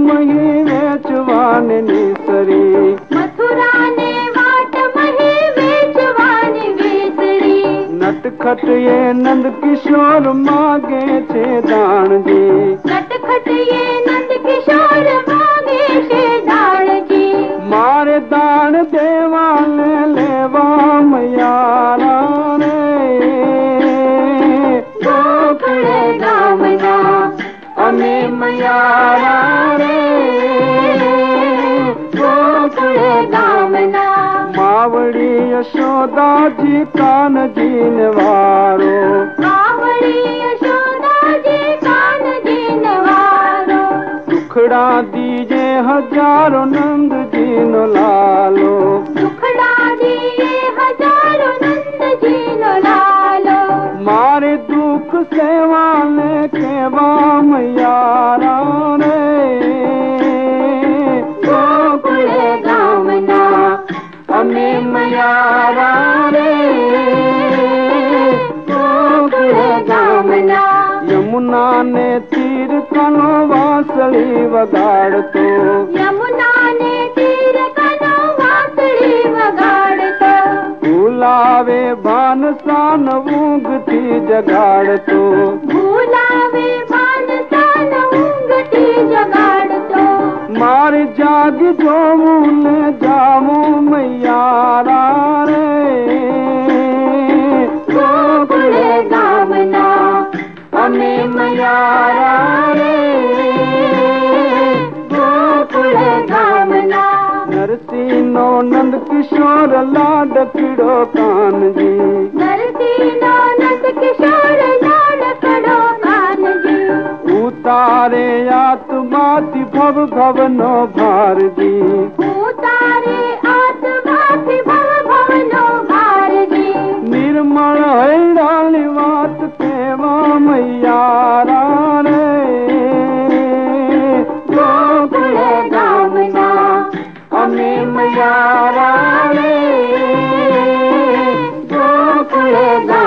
मही वेचवान निसरी, मथुरा ने वाट मही वेचवान विसरी। नटखट ये नंद किशोर मागे छे दान जी, नटखट ये नंद किशोर मागे छे दान जी। मारे दान देवाने लेवा मैयारा रे, गोकुल गामना अमे मैयारा रे, गोकुल गामना। मावड़ी यशोदा जी कान जी नवारो, मावड़ी यशोदा जी कान जी नवारो। दुखड़ा दीजे हजारों नंद जी नो लालो, दुखड़ा दिए हजारों नंद जी नो लालो। मारे दुख सेवाले केवा मैयारा रे, गोकुल गामना अमे मैयारा रे, गोकुल गामना। यमुना ने तीर कनो वासली वगाड़ तो, यमुना ने तीर कनो वासली वगाड़ तो। भूलावे भान सान ऊँगती जगाड़ तो, भूलावे भान सान ऊँगती जगाड़ तो। मार जाग जो मुने जामो मैयारा रे, गोकुल गामना अमे मैयारा रे, गोकुल गामना। नरसिंहो नंद किशोर लाड पिड़ो कान जी, नरसिंहो नंद किशोर लाड कड़ो कान जी। उतारे आत्माति भव भवनो भार जी, उतारे आत्माति भव भवनो भार जी। निर्मल हैरानी वात केवा मैयारा रे, गोकुल गामना अमे मैयारा रे, गोकुल गामना।